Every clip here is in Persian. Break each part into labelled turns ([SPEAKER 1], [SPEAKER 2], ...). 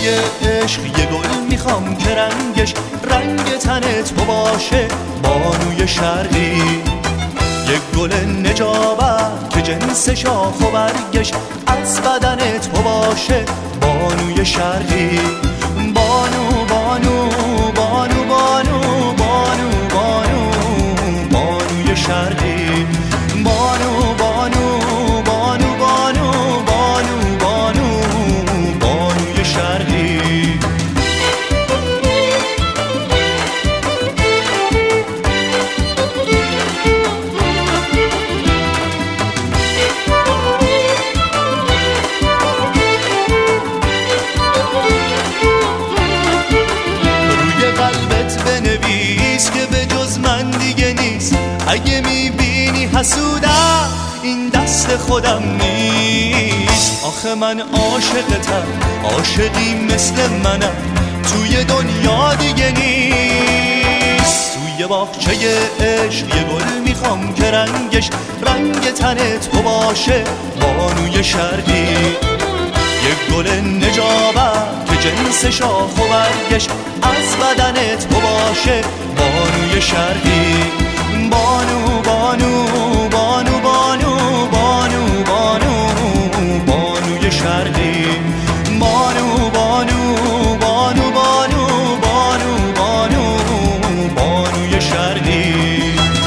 [SPEAKER 1] عشق یه گل میخوام که رنگش رنگ تن تو باشه بانوی شرقی، یک گل نجابت که جنس شاخ و برگش از بدن تو باشه بانوی شرقی. بانو بانو بانو بانو بانو بانو بانوی شرقی، بانو بانو بانو بانو بانو بانو بانوی شرقی. بنویس که به جز من دیگه نیست، اگه میبینی حسودم این دست خودم نیست. آخه من عاشقتم، عاشقی مثل منم توی دنیا دیگه نیست. توی باغچه عشق یه گل میخوام که رنگش رنگ تن تو باشه بانوی شرقی، یک گل نجابت که جنس شاخ و برگش از بدن تو باشه بانوی شرقی. بانو بانو بانو بانو بانو بانو بانوی شرقی، بانو بانو بانو بانو بانو بانو بانوی شرقی.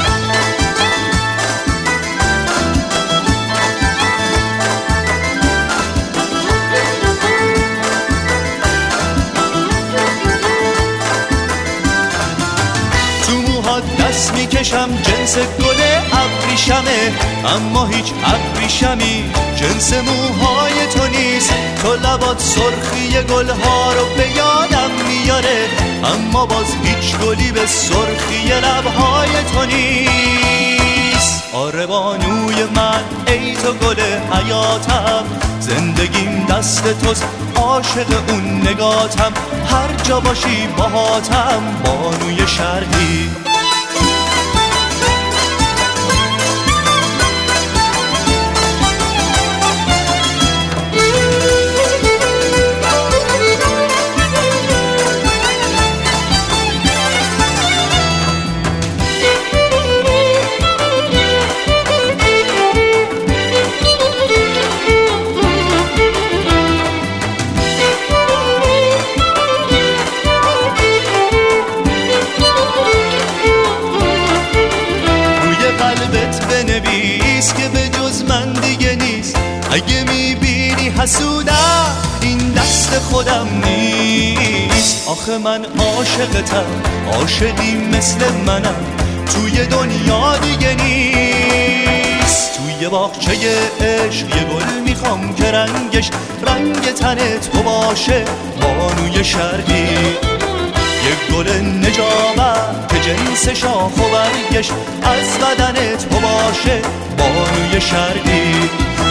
[SPEAKER 1] دست میکشم جنس گل ابریشمه، اما هیچ ابریشمی جنس موهای تو نیست. تو لبات سرخی گلها رو به یادم میاره، اما باز هیچ گلی به سرخی لبهای تو نیست. آره بانوی من ای تو گل حیاتم، زندگیم دست توست عاشق اون نگاتم، هر جا باشی باهاتم بانوی شرقی. بنویس که به جز من دیگه نیست، اگه میبینی حسودم این دست خودم نیست. آخه من عاشقتم، عاشقی مثل منم توی دنیا دیگه نیست. توی باغچه عشق یه گل میخوام که رنگش رنگ تن تو باشه بانوی شرقی، یک گل نجابت که جنس شاخ و برگش از بدن تو باشه بانوی شرقی.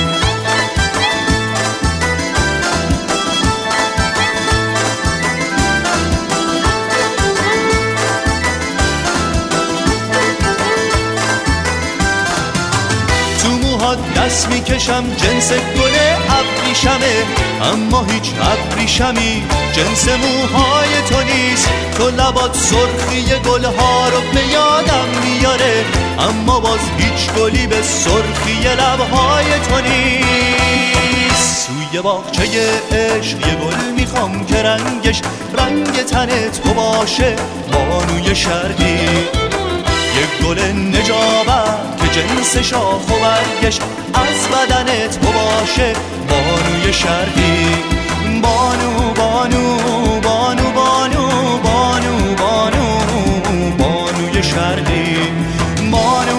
[SPEAKER 1] دست میکشم جنس گل ابریشمه، اما هیچ ابریشمی جنس موهای تو نیست. تو لبات سرخی گلها رو به یادم میاره، اما باز هیچ گلی به سرخی لبهای تو نیست. توی باغچه عشق یه گل میخوام که رنگش رنگ تن تو باشه بانوی شرقی، یک گل نجابت که جنس شاخ و برگش از بدن تو باشه بانوی شرقی. بانو بانو بانو بانو بانو بانو بانوی شرقی، بانو